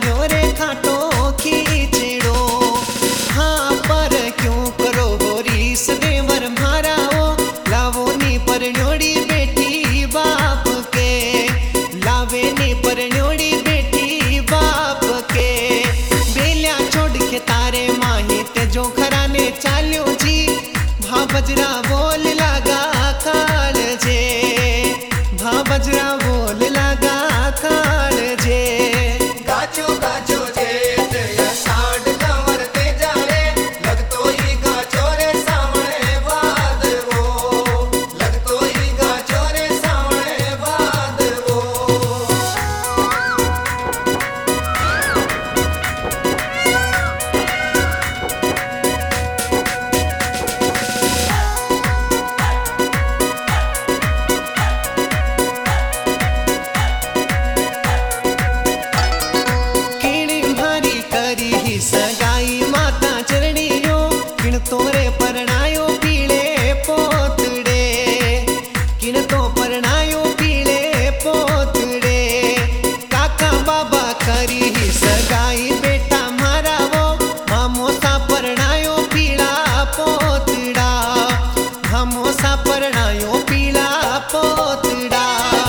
आयो रे खाटो खींचड़ो। हाँ पर क्यों करो रीस देवर मारा ओ, लावो नी परण्योड़ी बेटी बाप के, लावे नी परण्योड़ी बेटी बाप के। बेलिया छोड़ के तारे माही ते जो घराने चाल्यो जी, भा बजरा बोल लगा काल जे, भा बजरा बोल लगा काल जे। गाचो गाचो जेठ अषाढ़ कंवर ते जाने, लगतो ही गाचो रे सावणे भादवो, लगतो ही गाचो रे सावणे भादवो। सगाई माता चरणियो, किण तोरे परणायो पीले पोतड़े, किण तो परणायो पीले पोतड़े। काका बाबा करी सगाई बेटा मारा वो, मामो सा परणायो पीला पोतड़ा, मामो सा परणायो पीला पोतड़ा।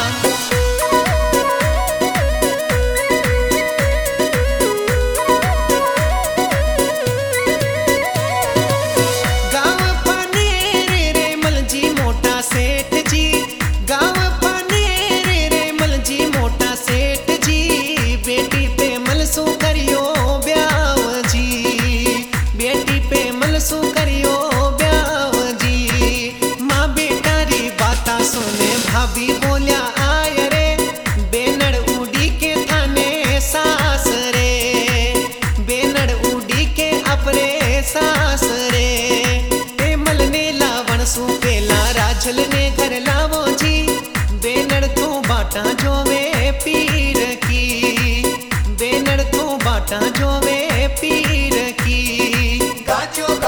सेठ जी गाँव पानेरे रे मल जी मोटा सेठ जी, बेटी पे मलसू करियो ब्याव जी, बेटी पे मलसू करियो ब्याव जी। माँ बेटा री बाता सुने भाभी बोलिया आय रे, बेनड़ उड़ी के थाने सास रे, बेनड़ उड़ी के अपरे सास रे। ए मलने लावण सू पेला राजल ने घर लावो जी, बेनड़ तू बाटा जोवे पीर की, बेनड़ तू बाटा जोवे पीर की। गाचो